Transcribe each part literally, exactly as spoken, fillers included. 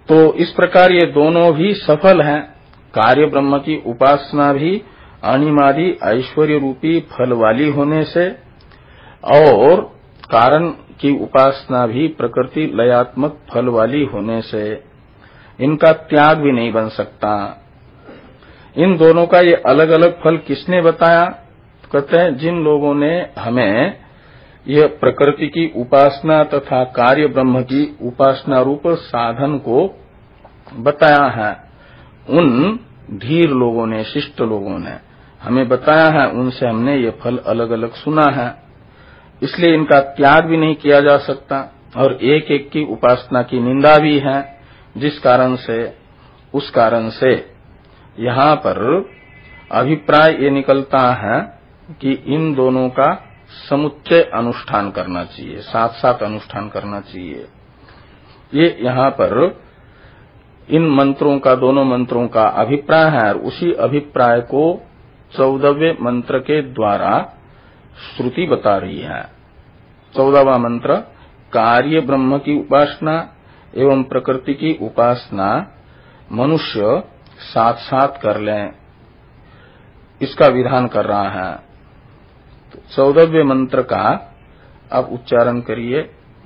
तो इस प्रकार ये दोनों भी सफल हैं। कार्य ब्रह्म की उपासना भी अनिमादि ऐश्वर्य रूपी फल वाली होने से और कारण की उपासना भी प्रकृति लयात्मक फल वाली होने से इनका त्याग भी नहीं बन सकता। इन दोनों का ये अलग अलग फल किसने बताया? तो कहते हैं जिन लोगों ने हमें यह प्रकृति की उपासना तथा कार्य ब्रह्म की उपासना रूप साधन को बताया है, उन धीर लोगों ने, शिष्ट लोगों ने हमें बताया है, उनसे हमने ये फल अलग अलग सुना है। इसलिए इनका त्याग भी नहीं किया जा सकता और एक एक की उपासना की निंदा भी है। जिस कारण से, उस कारण से यहाँ पर अभिप्राय ये निकलता है कि इन दोनों का समुच्चय अनुष्ठान करना चाहिए, साथ साथ अनुष्ठान करना चाहिए। ये यहाँ पर इन मंत्रों का, दोनों मंत्रों का अभिप्राय है और उसी अभिप्राय को चौदहवें मंत्र के द्वारा श्रुति बता रही है। चौदहवां मंत्र कार्य ब्रह्म की उपासना एवं प्रकृति की उपासना मनुष्य साथ साथ कर लें, इसका विधान कर रहा है। तो चौदहवें मंत्र का अब उच्चारण करिए।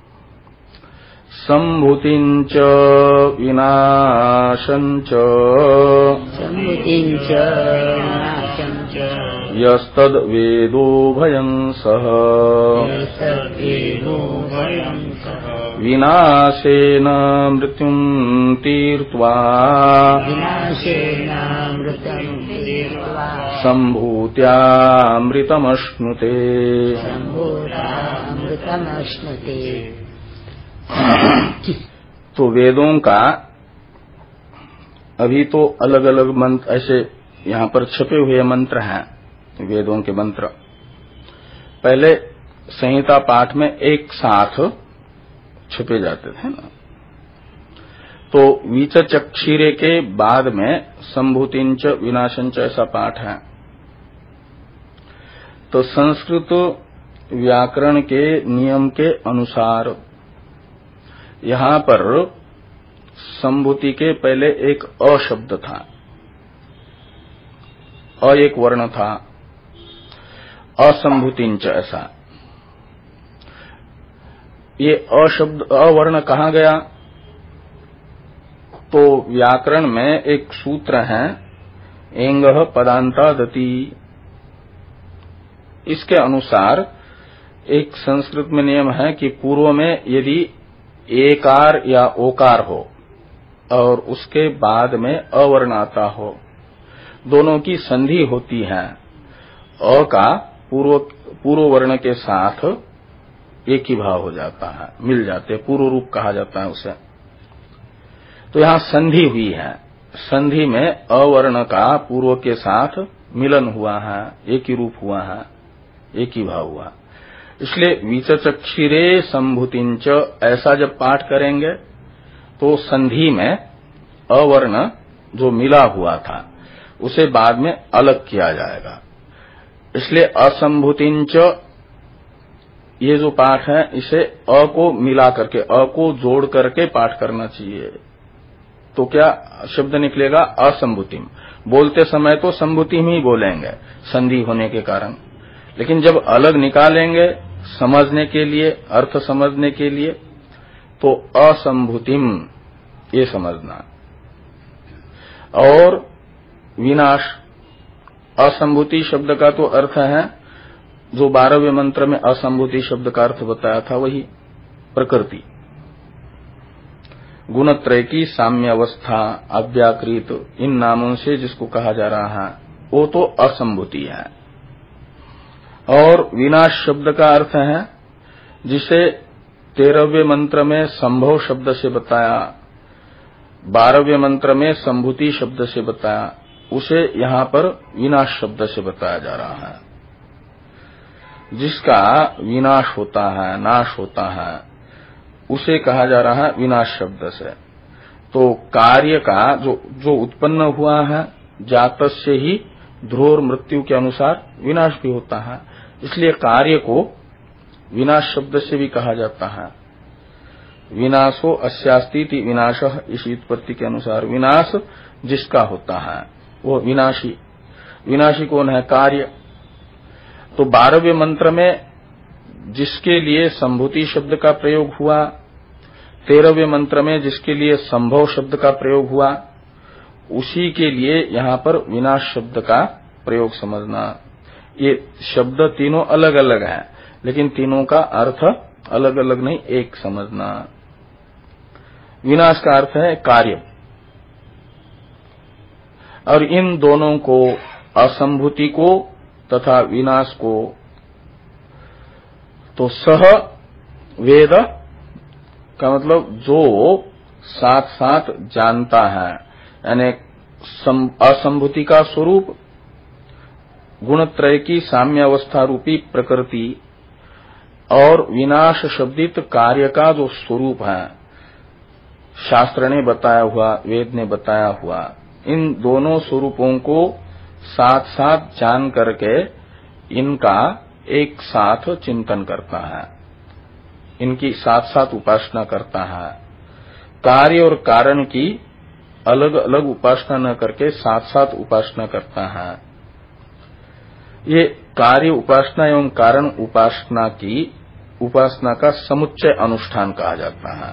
संभूतिंच विनाशंच संभूतिंच विनाशंच यस्तद वेदो भयं सह यस्तद्वेदो भयं सह विनाशेन मृत्युं तीर्त्वा विनाशेन मृत्युं तीर्त्वा सम्भूत्यामृतमश्नुते सम्भूतामृतमश्नुते। तो वेदों का अभी तो अलग अलग मंत्र ऐसे यहाँ पर छपे हुए मंत्र हैं, वेदों के मंत्र पहले संहिता पाठ में एक साथ छपे जाते थे ना। तो वीचचक्षीरे के बाद में संभूतिंच विनाशंच ऐसा पाठ है। तो संस्कृत व्याकरण के नियम के अनुसार यहाँ पर संभूति के पहले एक अ शब्द था, अ एक वर्ण था, असंभूतिंच ऐसा। ये अ शब्द, अ वर्ण कहाँ गया? तो व्याकरण में एक सूत्र है एंगः पदांतादति। इसके अनुसार एक संस्कृत में नियम है कि पूर्व में यदि एकार या ओकार हो और उसके बाद में अवर्ण आता हो, दोनों की संधि होती है, अ का पूर्व पूर्व वर्ण के साथ एक ही भाव हो जाता है, मिल जाते, पूर्व रूप कहा जाता है उसे। तो यहां संधि हुई है, संधि में अवर्ण का पूर्व के साथ मिलन हुआ है, एक ही रूप हुआ है, एक ही भाव हुआ। इसलिए विचचक्षिरे संभूतिंच ऐसा जब पाठ करेंगे तो संधि में अवर्ण जो मिला हुआ था उसे बाद में अलग किया जाएगा। इसलिए असंभूतिंच ये जो पाठ है इसे अ को मिला करके, अ को जोड़ करके पाठ करना चाहिए। तो क्या शब्द निकलेगा? असंभूतिम। बोलते समय तो संभूतिम ही बोलेंगे संधि होने के कारण, लेकिन जब अलग निकालेंगे समझने के लिए, अर्थ समझने के लिए, तो असंभूतिम ये समझना। और विनाश, असंभूति शब्द का तो अर्थ है जो बारहवें मंत्र में असंभूति शब्द का अर्थ बताया था, वही प्रकृति, गुणत्रय की साम्य अवस्था, अव्याकृत, इन नामों से जिसको कहा जा रहा है वो तो असंभूति है। और विनाश शब्द का अर्थ है जिसे तेरहवें मंत्र में संभव शब्द से बताया, बारहवें मंत्र में संभूति शब्द से बताया, उसे यहां पर विनाश शब्द से बताया जा रहा है। जिसका विनाश होता है, नाश होता है, उसे कहा जा रहा है विनाश शब्द से। तो कार्य का जो जो उत्पन्न हुआ है, जातस्य ही ध्रुव मृत्यु के अनुसार विनाश भी होता है, इसलिए कार्य को विनाश शब्द से भी कहा जाता है। विनाशो अस्यास्तीति विनाशः, इसी उत्पत्ति के अनुसार विनाश जिसका होता है वो विनाशी। विनाशी कौन है? कार्य। तो बारहवें मंत्र में जिसके लिए संभूति शब्द का प्रयोग हुआ, तेरहवें मंत्र में जिसके लिए संभव शब्द का प्रयोग हुआ, उसी के लिए यहां पर विनाश शब्द का प्रयोग समझना। ये शब्द तीनों अलग अलग हैं, लेकिन तीनों का अर्थ अलग अलग नहीं, एक समझना। विनाश का अर्थ है कार्य, और इन दोनों को, असंभूति को तथा विनाश को, तो सह वेद का मतलब जो साथ साथ जानता है, यानी असंभूति का स्वरूप, गुणत्रय की साम्य अवस्था रूपी प्रकृति और विनाश शब्दित कार्य का जो स्वरूप है, शास्त्र ने बताया हुआ, वेद ने बताया हुआ, इन दोनों स्वरूपों को साथ साथ जान करके इनका एक साथ चिंतन करता है, इनकी साथ साथ उपासना करता है। कार्य और कारण की अलग अलग उपासना न करके साथ साथ उपासना करता है। ये कार्य उपासना एवं कारण उपासना की उपासना का समुच्चय अनुष्ठान कहा जाता है।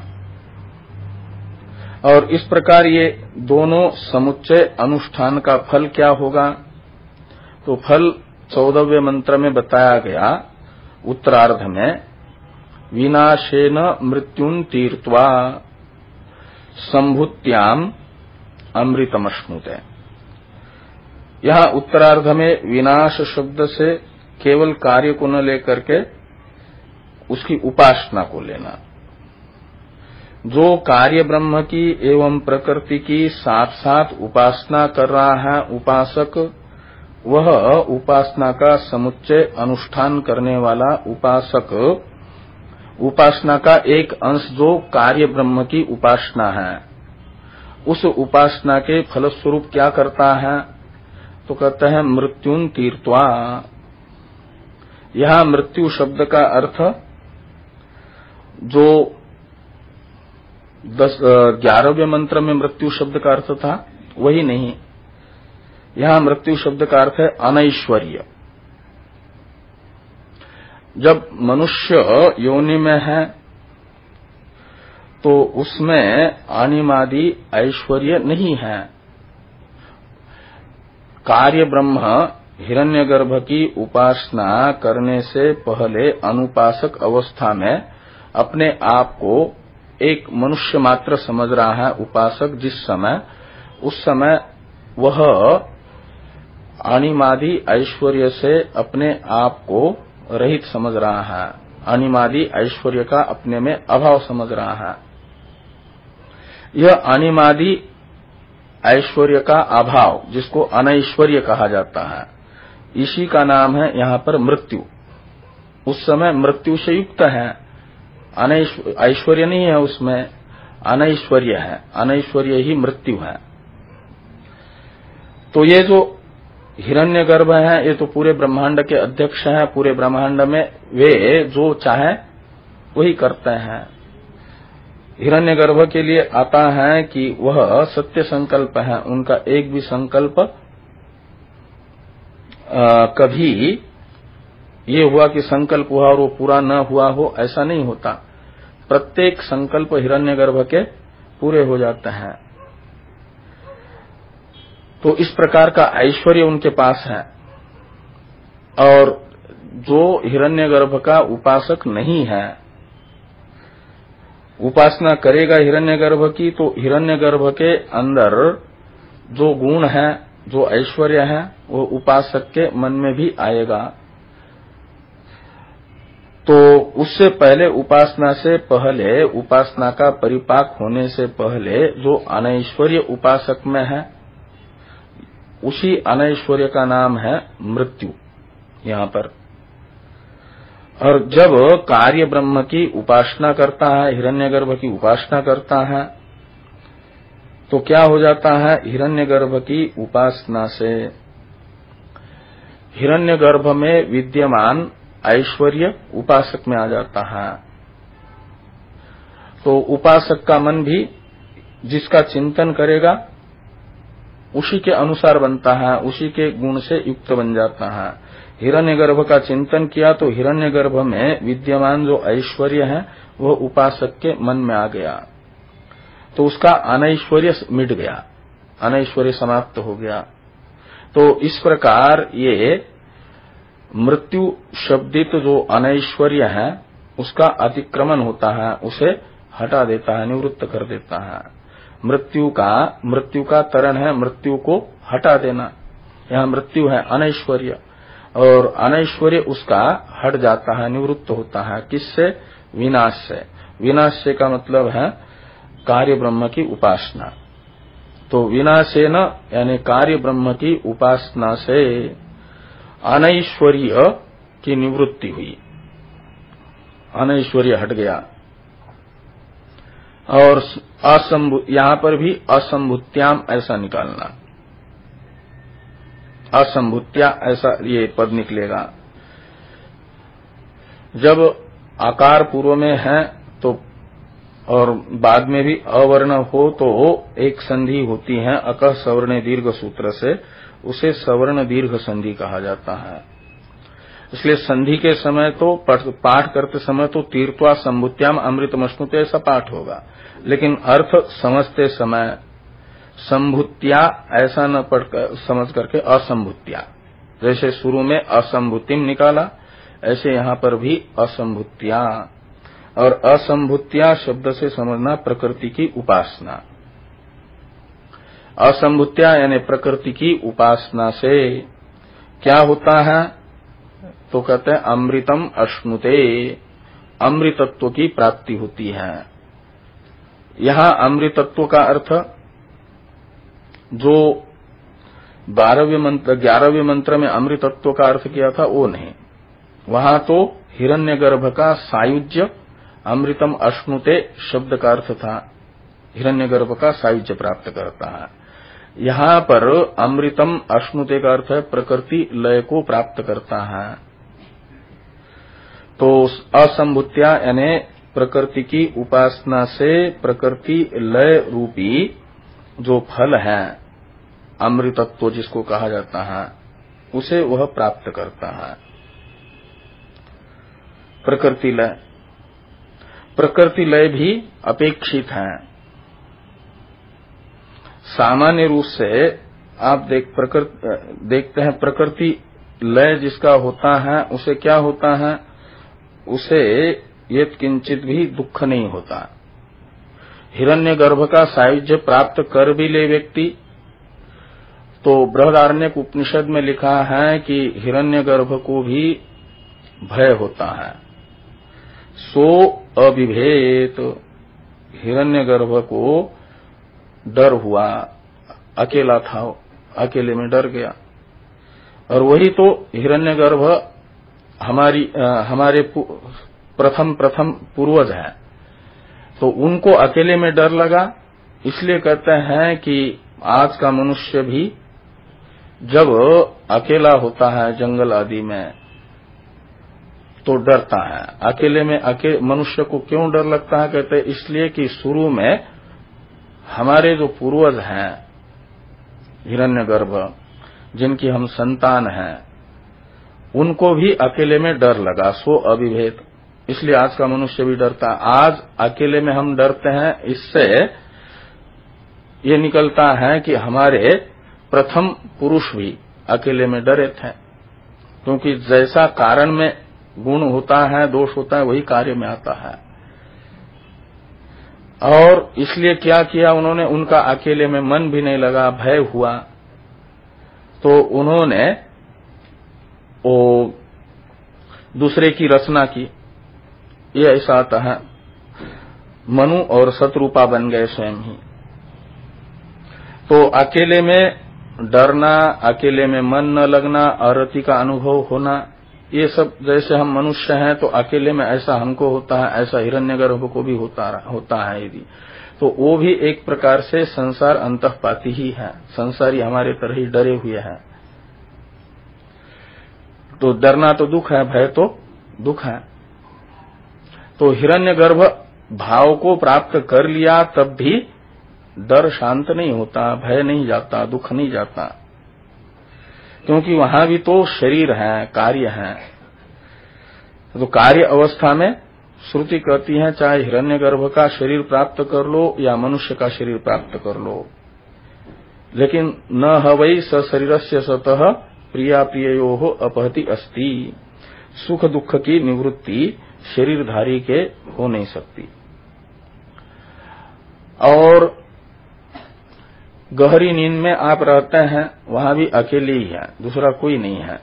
और इस प्रकार ये दोनों समुच्चय अनुष्ठान का फल क्या होगा? तो फल चौदहवें मंत्र में बताया गया, उत्तरार्ध में, विनाशेन मृत्युन तीर्त्वा संभूत्याम अमृतमश्नुते। यहां उत्तरार्ध में विनाश शब्द से केवल कार्य को न लेकर के उसकी उपासना को लेना। जो कार्य ब्रह्म की एवं प्रकृति की साथ साथ उपासना कर रहा है उपासक, वह उपासना का समुच्चय अनुष्ठान करने वाला उपासक, उपासना का एक अंश जो कार्य ब्रह्म की उपासना है, उस उपासना के फलस्वरूप क्या करता है? तो कहते हैं मृत्युन तीर्त्वा। यहां मृत्यु शब्द का अर्थ जो दस ग्यारहवें मंत्र में मृत्यु शब्द का अर्थ था वही नहीं, यहां मृत्यु शब्द का अर्थ है अनैश्वर्य। जब मनुष्य योनि में है तो उसमें अनिमादि ऐश्वर्य नहीं है। कार्य ब्रह्म हिरण्यगर्भ की उपासना करने से पहले अनुपासक अवस्था में अपने आप को एक मनुष्य मात्र समझ रहा है उपासक। जिस समय, उस समय वह अनिमादि ऐश्वर्य से अपने आप को रहित समझ रहा है, अनिमादि ऐश्वर्य का अपने में अभाव समझ रहा है। यह अनिमादि ऐश्वर्य का अभाव, जिसको अनैश्वर्य कहा जाता है, इसी का नाम है यहां पर मृत्यु। उस समय मृत्यु से युक्त है, ऐश्वर्य नहीं है उसमें, अनैश्वर्य है, अनैश्वर्य ही मृत्यु है। तो ये जो हिरण्यगर्भ है, ये तो पूरे ब्रह्मांड के अध्यक्ष हैं। पूरे ब्रह्मांड में वे जो चाहे वही करते हैं। हिरण्यगर्भ के लिए आता है कि वह सत्य संकल्प है, उनका एक भी संकल्प आ, कभी ये हुआ कि संकल्प हुआ और वो पूरा न हुआ हो, ऐसा नहीं होता। प्रत्येक संकल्प हिरण्यगर्भ के पूरे हो जाते हैं। तो इस प्रकार का ऐश्वर्य उनके पास है। और जो हिरण्यगर्भ का उपासक नहीं है, उपासना करेगा हिरण्यगर्भ की, तो हिरण्यगर्भ के अंदर जो गुण है, जो ऐश्वर्य है, वो उपासक के मन में भी आएगा। तो उससे पहले, उपासना से पहले, उपासना का परिपाक होने से पहले जो अनैश्वर्य उपासक में है, उसी अनैश्वर्य का नाम है मृत्यु यहां पर। और जब कार्य ब्रह्म की उपासना करता है, हिरण्यगर्भ की उपासना करता है, तो क्या हो जाता है? हिरण्यगर्भ की उपासना से हिरण्यगर्भ में विद्यमान ऐश्वर्य उपासक में आ जाता है। तो उपासक का मन भी जिसका चिंतन करेगा उसी के अनुसार बनता है, उसी के गुण से युक्त बन जाता है। हिरण्यगर्भ का चिंतन किया तो हिरण्यगर्भ में विद्यमान जो ऐश्वर्य है वह उपासक के मन में आ गया, तो उसका अनैश्वर्य मिट गया, अनैश्वर्य समाप्त हो गया। तो इस प्रकार ये मृत्यु शब्दित जो अनैश्वर्य है उसका अतिक्रमण होता है, उसे हटा देता है, निवृत्त कर देता है। मृत्यु का मृत्यु का तरण है मृत्यु को हटा देना। यहाँ मृत्यु है अनैश्वर्य, और अनैश्वर्य उसका हट जाता है, निवृत्त होता है। किससे? विनाश से। विनाश से का मतलब है कार्य ब्रह्म की उपासना। तो विनाशेन यानी कार्य ब्रह्म की उपासना से अनैश्वर्य की निवृत्ति हुई, अनैश्वर्य हट गया। और असंभु यहां पर भी असंभुत्याम ऐसा निकालना, असंभुत्या ऐसा ये पद निकलेगा। जब आकार पूर्व में है तो और बाद में भी अवर्ण हो तो एक संधि होती है अकः सवर्णे दीर्घ सूत्र से, उसे सवर्ण दीर्घ संधि कहा जाता है। इसलिए संधि के समय तो पाठ करते समय तो तीर्थवा संभुत्याम अमृतमश्नुते ऐसा पाठ होगा, लेकिन अर्थ समझते समय संभुत्या ऐसा न पढ़कर समझ करके असंभुत्या, जैसे शुरू में असंभुतिम निकाला ऐसे यहां पर भी असंभुत्या। और असंभुत्या शब्द से समझना प्रकृति की उपासना। असंभुत्या यानी प्रकृति की उपासना से क्या होता है? तो कहते हैं अमृतम अश्नुते, अमृतत्व की प्राप्ति होती है। यहां अमृतत्व का अर्थ जो बारहवें मंत्र ग्यारहवें मंत्र में अमृतत्व का अर्थ किया था वो नहीं, वहां तो हिरण्यगर्भ का सायुज्य अमृतम अश्नुते शब्द का अर्थ था, हिरण्यगर्भ का सायुज्य प्राप्त करता है। यहां पर अमृतम अश्नुते का अर्थ है प्रकृति लय को प्राप्त करता है। तो असंभुत्या यानी प्रकृति की उपासना से प्रकृति लय रूपी जो फल है अमृतत्व जिसको कहा जाता है उसे वह प्राप्त करता है। प्रकृति लय, प्रकृति लय भी अपेक्षित है। सामान्य रूप से आप देख प्रकृति देखते हैं प्रकृति लय जिसका होता है उसे क्या होता है? उसे यत् किंचित भी दुख नहीं होता। हिरण्यगर्भ का सायुज्य प्राप्त कर भी ले व्यक्ति तो बृहदारण्यक उपनिषद में लिखा है कि हिरण्यगर्भ को भी भय होता है। सो अविभेत, हिरण्यगर्भ को डर हुआ, अकेला था, अकेले में डर गया। और वही तो हिरण्यगर्भ हमारी आ, हमारे प्रथम प्रथम पूर्वज हैं, तो उनको अकेले में डर लगा। इसलिए कहते हैं कि आज का मनुष्य भी जब अकेला होता है जंगल आदि में तो डरता है। अकेले में अके मनुष्य को क्यों डर लगता है? कहते हैं इसलिए कि शुरू में हमारे जो पूर्वज हैं हिरण्यगर्भ, जिनकी हम संतान हैं, उनको भी अकेले में डर लगा। सो अविभेद, इसलिए आज का मनुष्य भी डरता है। आज अकेले में हम डरते हैं, इससे ये निकलता है कि हमारे प्रथम पुरुष भी अकेले में डरे थे, क्योंकि जैसा कारण में गुण होता है, दोष होता है, वही कार्य में आता है। और इसलिए क्या किया उन्होंने? उनका अकेले में मन भी नहीं लगा, भय हुआ, तो उन्होंने वो दूसरे की रचना की। ये ऐसा आता है, मनु और शत्रुपा बन गए स्वयं ही। तो अकेले में डरना, अकेले में मन न लगना, अरति का अनुभव होना, ये सब जैसे हम मनुष्य हैं तो अकेले में ऐसा हमको होता है, ऐसा हिरण्यगर्भ को भी होता होता है। यदि तो वो भी एक प्रकार से संसार अंतःपाती ही है, संसारी हमारे तरह ही डरे हुए हैं। तो डरना तो दुख है, भय तो दुख है। तो हिरण्यगर्भ भाव को प्राप्त कर लिया तब भी डर शांत नहीं होता, भय नहीं जाता, दुख नहीं जाता, क्योंकि वहां भी तो शरीर है, कार्य है। तो कार्य अवस्था में श्रुति कहती है चाहे हिरण्यगर्भ का शरीर प्राप्त कर लो या मनुष्य का शरीर प्राप्त कर लो, लेकिन न हवै स शरीरस्य सतः प्रिया प्रिययोः अपहति अस्ति। सुख दुख की निवृत्ति शरीरधारी के हो नहीं सकती। और गहरी नींद में आप रहते हैं, वहां भी अकेले ही है, दूसरा कोई नहीं है।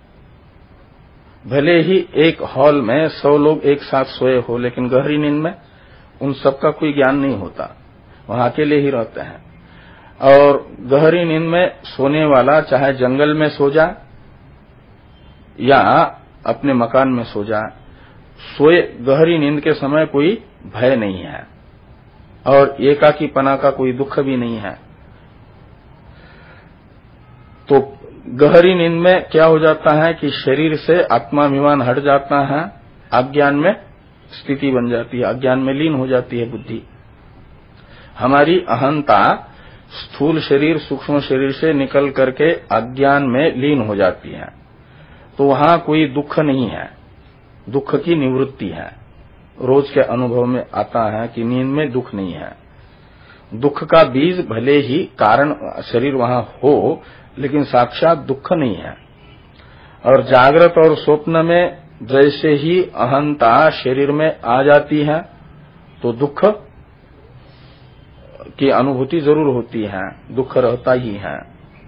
भले ही एक हॉल में सौ लोग एक साथ सोए हो, लेकिन गहरी नींद में उन सबका कोई ज्ञान नहीं होता, वहां अकेले ही रहते हैं। और गहरी नींद में सोने वाला चाहे जंगल में सो जाए या अपने मकान में सो जाए, सोए गहरी नींद के समय कोई भय नहीं है और एकाकीपना का कोई दुख भी नहीं है। तो गहरी नींद में क्या हो जाता है कि शरीर से आत्माभिमान हट जाता है, अज्ञान में स्थिति बन जाती है, अज्ञान में लीन हो जाती है बुद्धि। हमारी अहंता स्थूल शरीर सूक्ष्म शरीर से निकल करके अज्ञान में लीन हो जाती है, तो वहां कोई दुख नहीं है, दुख की निवृत्ति है। रोज के अनुभव में आता है कि नींद में दुख नहीं है। दुख का बीज भले ही कारण शरीर वहां हो, लेकिन साक्षात दुख नहीं है। और जागृत और स्वप्न में जैसे ही अहंता शरीर में आ जाती है तो दुख की अनुभूति जरूर होती है, दुख रहता ही है।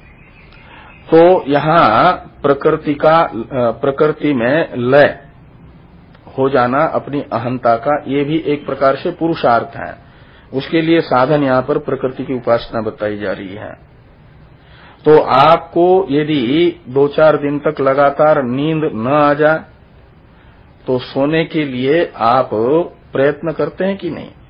तो यहाँ प्रकृति का प्रकृति में लय हो जाना अपनी अहंता का, ये भी एक प्रकार से पुरुषार्थ है। उसके लिए साधन यहाँ पर प्रकृति की उपासना बताई जा रही है। तो आपको यदि दो चार दिन तक लगातार नींद न आ जाए तो सोने के लिए आप प्रयत्न करते हैं कि नहीं?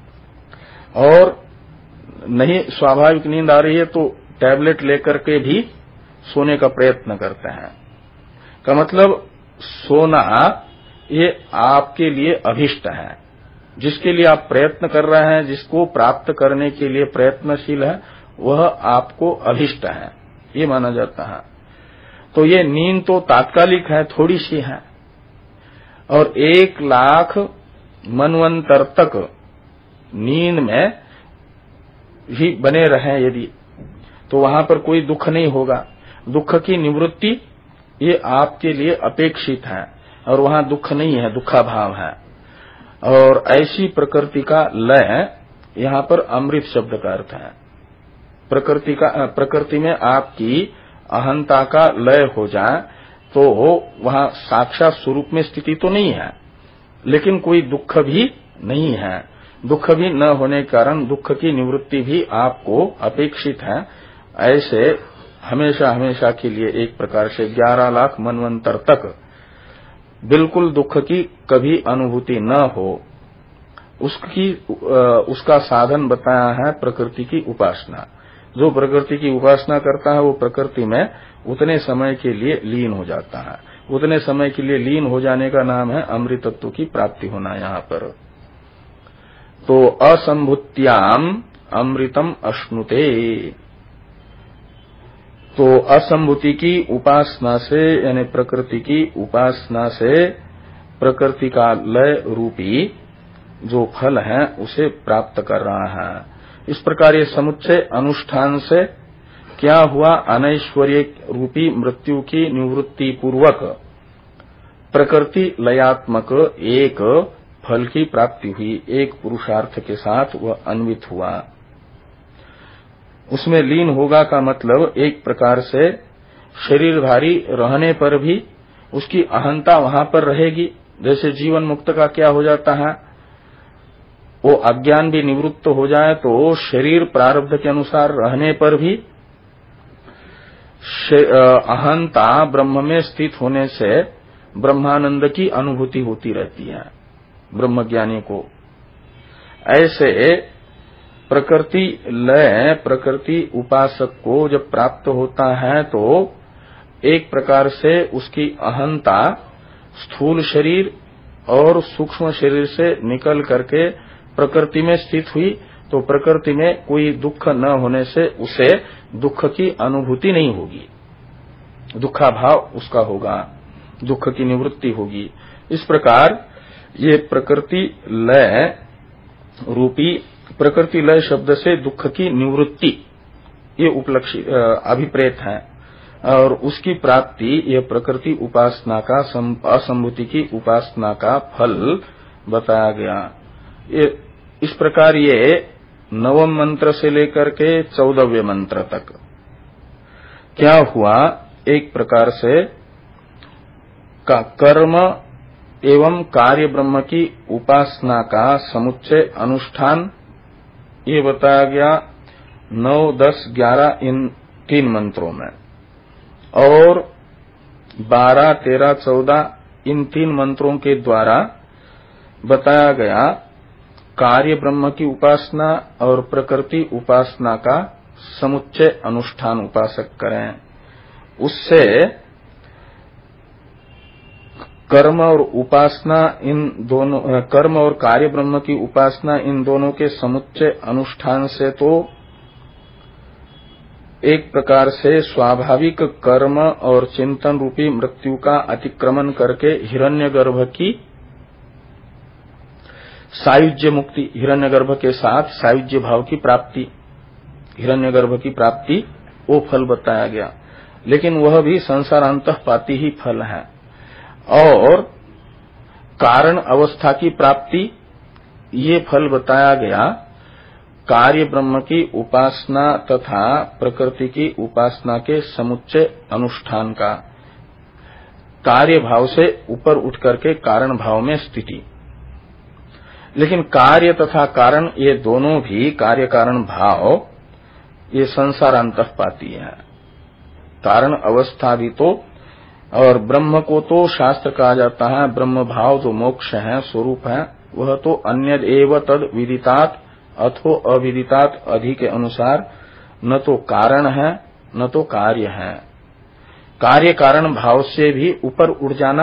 और नहीं स्वाभाविक नींद आ रही है तो टैबलेट लेकर के भी सोने का प्रयत्न करते हैं। का मतलब सोना ये आपके लिए अभिष्ट है, जिसके लिए आप प्रयत्न कर रहे हैं, जिसको प्राप्त करने के लिए प्रयत्नशील है, वह आपको अभिष्ट है, ये माना जाता है। तो ये नींद तो तात्कालिक है, थोड़ी सी है, और एक लाख मनवंतर तक नींद में ही बने रहें यदि, तो वहां पर कोई दुख नहीं होगा। दुख की निवृत्ति ये आपके लिए अपेक्षित है, और वहां दुख नहीं है, दुखाभाव है। और ऐसी प्रकृति का लय यहाँ पर अमृत शब्द का अर्थ है। प्रकृति का प्रकृति में आपकी अहंता का लय हो जाए तो वहां साक्षात स्वरूप में स्थिति तो नहीं है, लेकिन कोई दुख भी नहीं है। दुख भी न होने के कारण दुख की निवृत्ति भी आपको अपेक्षित है। ऐसे हमेशा हमेशा के लिए एक प्रकार से ग्यारह लाख मनवंतर तक बिल्कुल दुख की कभी अनुभूति न हो, उसकी उसका साधन बताया है प्रकृति की उपासना। जो प्रकृति की उपासना करता है वो प्रकृति में उतने समय के लिए लीन हो जाता है। उतने समय के लिए लीन हो जाने का नाम है अमृत तत्व की प्राप्ति होना। यहाँ पर तो असंभुत्याम अमृतम अश्नुते, तो असंभूति की उपासना से यानी प्रकृति की उपासना से प्रकृति का लय रूपी जो फल है उसे प्राप्त कर रहा है। इस प्रकार ये समुच्चय अनुष्ठान से क्या हुआ? अनैश्वर्य रूपी मृत्यु की निवृत्ति पूर्वक प्रकृति लयात्मक एक फल की प्राप्ति हुई, एक पुरुषार्थ के साथ वह अन्वित हुआ। उसमें लीन होगा का मतलब एक प्रकार से शरीरधारी रहने पर भी उसकी अहंता वहां पर रहेगी। जैसे जीवन मुक्त का क्या हो जाता है, वो अज्ञान भी निवृत्त हो जाए तो शरीर प्रारब्ध के अनुसार रहने पर भी अहंता ब्रह्म में स्थित होने से ब्रह्मानंद की अनुभूति होती रहती है ब्रह्मज्ञानी को। ऐसे प्रकृति लय प्रकृति उपासक को जब प्राप्त होता है तो एक प्रकार से उसकी अहंता स्थूल शरीर और सूक्ष्म शरीर से निकल करके प्रकृति में स्थित हुई तो प्रकृति में कोई दुख न होने से उसे दुख की अनुभूति नहीं होगी, दुखाभाव उसका होगा, दुख की निवृत्ति होगी। इस प्रकार ये प्रकृति लय रूपी, प्रकृति लय शब्द से दुख की निवृत्ति ये उपलक्षी अभिप्रेत है और उसकी प्राप्ति ये प्रकृति उपासना का असंभूति की उपासना का फल बताया गया। ये इस प्रकार ये नवम मंत्र से लेकर के चौदहवें मंत्र तक क्या हुआ, एक प्रकार से का कर्म एवं कार्य ब्रह्म की उपासना का समुच्चय अनुष्ठान ये बताया गया नौ दस ग्यारह इन तीन मंत्रों में, और बारह तेरह चौदह इन तीन मंत्रों के द्वारा बताया गया कार्य ब्रह्म की उपासना और प्रकृति उपासना का समुच्चय अनुष्ठान उपासक करें। उससे कर्म और उपासना इन दोनों, कर्म और कार्य ब्रह्म की उपासना इन दोनों के समुच्चय अनुष्ठान से तो एक प्रकार से स्वाभाविक कर्म और चिंतन रूपी मृत्यु का अतिक्रमण करके हिरण्यगर्भ की सायुज्य मुक्ति, हिरण्यगर्भ के साथ सायुज्य भाव की प्राप्ति, हिरण्यगर्भ की प्राप्ति वो फल बताया गया, लेकिन वह भी संसार अंतःपाती ही फल है। और कारण अवस्था की प्राप्ति ये फल बताया गया कार्य ब्रह्म की उपासना तथा प्रकृति की उपासना के समुच्चय अनुष्ठान का, कार्य भाव से ऊपर उठ करके कारण भाव में स्थिति। लेकिन कार्य तथा कारण ये दोनों भी कार्य कारण भाव ये संसार अंतःपाती है, कारण अवस्था भी तो, और ब्रह्म को तो शास्त्र कहा जाता है ब्रह्म भाव जो मोक्ष है, स्वरूप है, वह तो अन्यद एव तद विदितात अथो अविदितात अधि के अनुसार न तो कारण है न तो कार्य है। कार्य कारण भाव से भी ऊपर उठ जाना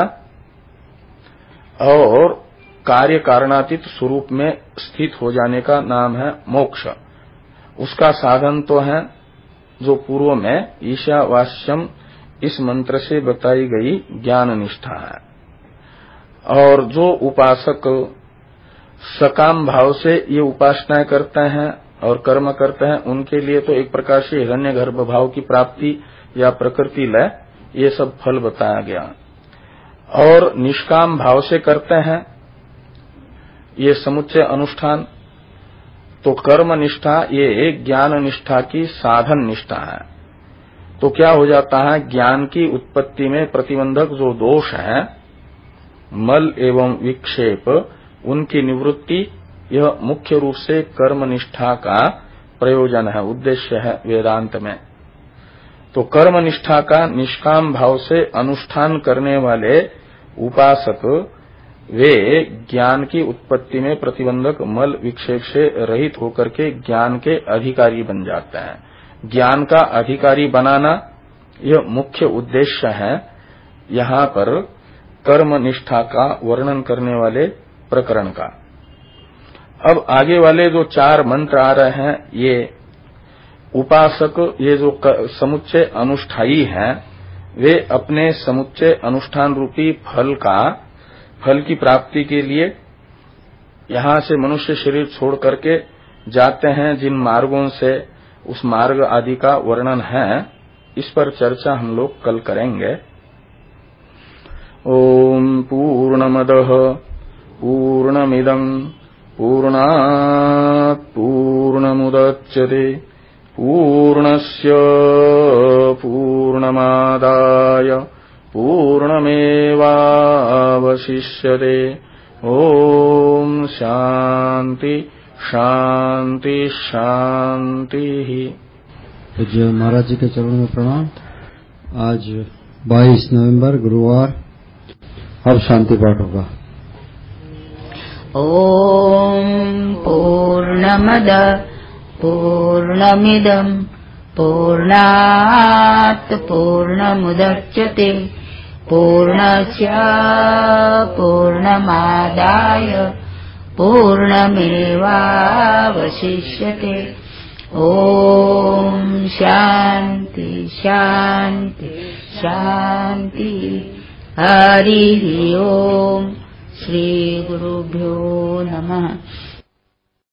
और कार्य कारणातीत स्वरूप में स्थित हो जाने का नाम है मोक्ष। उसका साधन तो है जो पूर्व में ईशावास्यम इस मंत्र से बताई गई ज्ञान निष्ठा है। और जो उपासक सकाम भाव से ये उपासनाएं करते हैं और कर्म करते हैं उनके लिए तो एक प्रकार से हिरण्यगर्भ भाव की प्राप्ति या प्रकृति लय ये सब फल बताया गया। और निष्काम भाव से करते हैं ये समुच्चय अनुष्ठान तो कर्म निष्ठा ये ज्ञान निष्ठा की साधन निष्ठा है। तो क्या हो जाता है, ज्ञान की उत्पत्ति में प्रतिबंधक जो दोष है मल एवं विक्षेप उनकी निवृत्ति, यह मुख्य रूप से कर्म निष्ठा का प्रयोजन है, उद्देश्य है वेदांत में। तो कर्म निष्ठा का निष्काम भाव से अनुष्ठान करने वाले उपासक वे ज्ञान की उत्पत्ति में प्रतिबंधक मल विक्षेप से रहित होकर के ज्ञान के अधिकारी बन जाते हैं। ज्ञान का अधिकारी बनाना यह मुख्य उद्देश्य है यहाँ पर कर्म निष्ठा का वर्णन करने वाले प्रकरण का। अब आगे वाले जो चार मंत्र आ रहे हैं ये उपासक, ये जो समुच्चय अनुष्ठायी हैं वे अपने समुच्चय अनुष्ठान रूपी फल का, फल की प्राप्ति के लिए यहाँ से मनुष्य शरीर छोड़ करके जाते हैं जिन मार्गों से, उस मार्ग आदि का वर्णन है, इस पर चर्चा हम लोग कल करेंगे। ओम पूर्णमदः पूर्णमिदम् पूर्णात् पूर्णमुदच्यते पूर्णस्य पूर्णमादाय पूर्णमेवावशिष्यते। ओम शांति शांति शांति। पूज्य महाराज जी के चरणों में प्रणाम। आज बाईस नवंबर गुरुवार, अब शांति पाठ होगा। ओम पूर्णमद पूर्णमिदम् पूर्णात् पूर्णमुदच्यते पूर्णस्य पूर्णमादाय पूर्णमेवावशिष्यते। ओम शांति शांति शांति। हरि ओम। श्री गुरुभ्यो नमः।